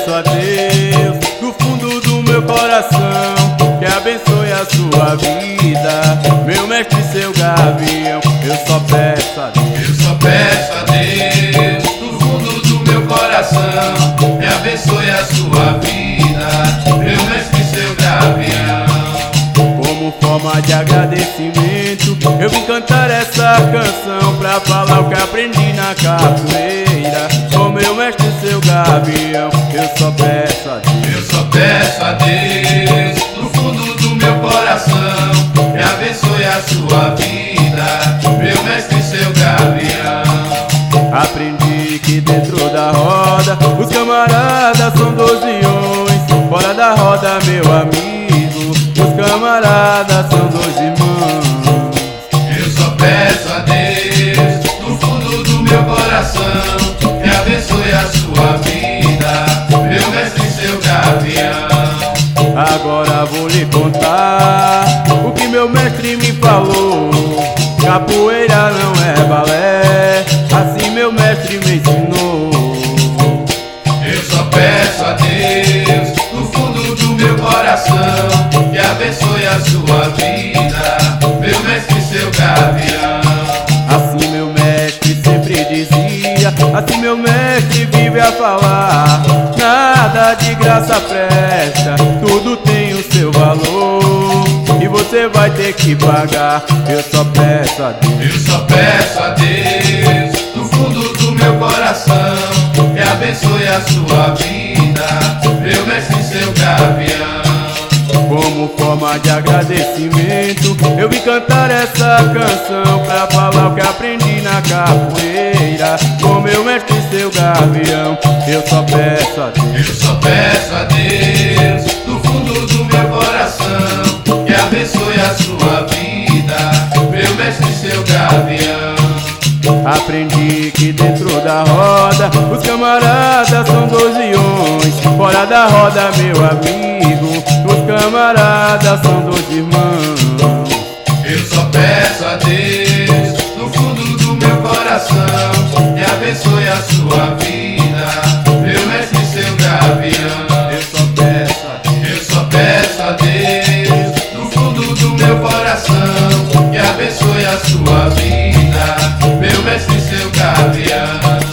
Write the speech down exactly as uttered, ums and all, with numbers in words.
peço a Deus, do fundo do meu coração, que abençoe a sua vida, meu mestre, seu gavião. Eu só peço a Deus, eu só peço a Deus, do fundo do meu coração, que abençoe a sua vida, meu mestre, seu gavião. Como forma de agradecimento, eu vim cantar essa canção pra falar o que aprendi na capoeira. Com meu mestre, seu gavião, eu só peço a Deus, eu só peço a Deus, do fundo do meu coração, que abençoe a sua vida, meu mestre, seu gavião. Aprendi que dentro da roda os camaradas são doze leões, fora da roda, meu amigo, os camaradas são dois irmãos. Eu só peço a Deus, do fundo do meu coração, que abençoe a sua vida, meu mestre, seu gavião. Agora vou lhe contar o que meu mestre me falou. Capoeira não é balé, assim meu mestre me ensinou. Eu só peço a Deus, do fundo do meu coração, que abençoe a sua vida, meu mestre, seu gavião. Assim meu mestre sempre dizia, assim meu mestre vive a falar: nada de graça presta, tudo tem o seu valor, e você vai ter que pagar. Eu só peço a Deus, eu só peço a Deus, do fundo do meu coração, que abençoe a sua vida, meu mestre, seu gavião. como forma de agradecimento, eu vim cantar essa canção pra falar o que aprendi na capoeira. Com meu mestre, seu gavião, eu só peço a Deus, eu só peço a Deus, do fundo do meu coração, que abençoe a sua vida, meu mestre, seu gavião. aprendi que dentro da roda os camaradas são dois leões, fora da roda, meu amigo, os camaradas são dois irmãos. Eu só peço a Deus, do fundo do meu coração, que abençoe a sua vida, meu mestre, seu gavião. Eu só peço a Deus, Eu só peço a Deus, do fundo do meu coração, que abençoe a sua vida, meu mestre, seu gavião.